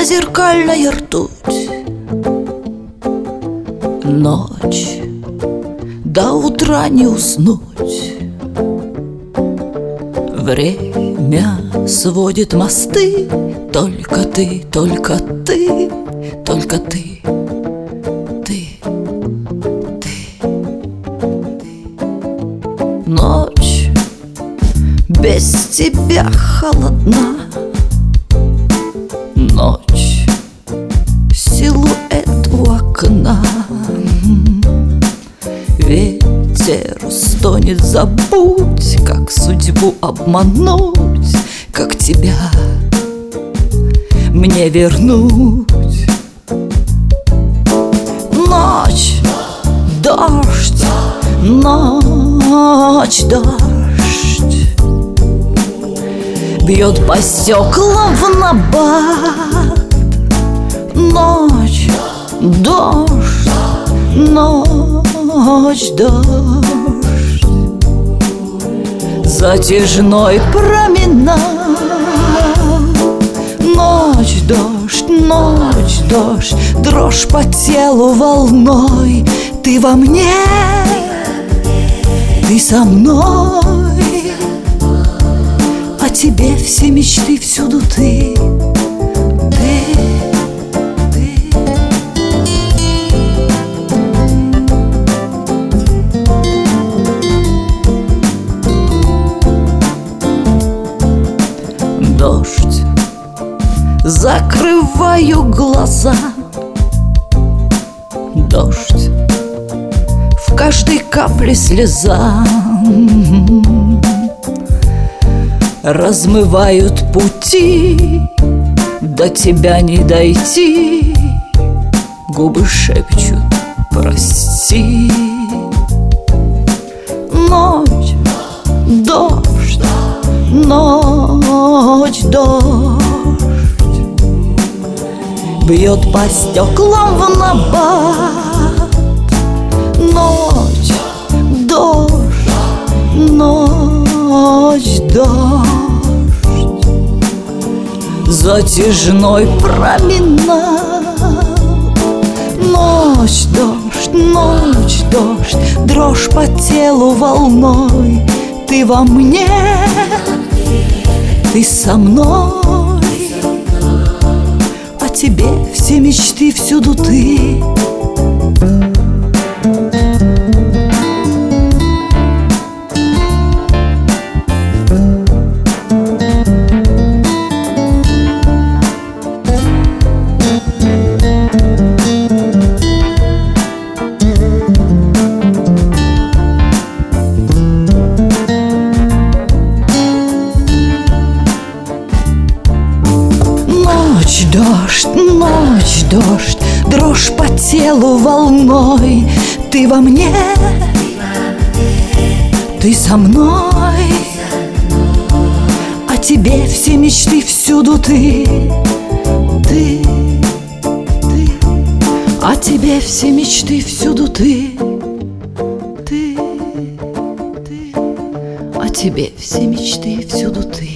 зеркальная ртуть. Ночь, до утра не уснуть. Время сводит мосты. Только ты, только ты, только ты, ты, ты. Ночь без тебя холодна. Ночь, силуэт у окна. Ветер стонет, забудь, как судьбу обмануть, как тебя мне вернуть. Ночь, дождь, ночь, дождь бьет по стеклам в набат. Ночь, дождь, ночь, дождь, затяжной променад. Ночь, дождь, ночь, дождь, дрожь по телу волной. Ты во мне, ты со мной, о тебе все мечты, всюду ты, ты. Дождь, закрываю глаза. Дождь, в каждой капле слеза. Размывают пути, до тебя не дойти. Губы шепчут прости. Ночь, дождь, ночь, дождь бьет по стеклам в набат. Ночь, дождь, ночь, дождь, затяжной променад. Ночь, дождь, ночь, дождь, дрожь по телу волной. Ты во мне, ты со мной, о тебе все мечты, всюду ты. Ночь, дождь, ночь, дождь, дрожь по телу волной. Ты во мне, ты со мной, о тебе все мечты, всюду ты, ты, ты, о тебе все мечты, всюду ты, ты, ты, о тебе все мечты, всюду ты.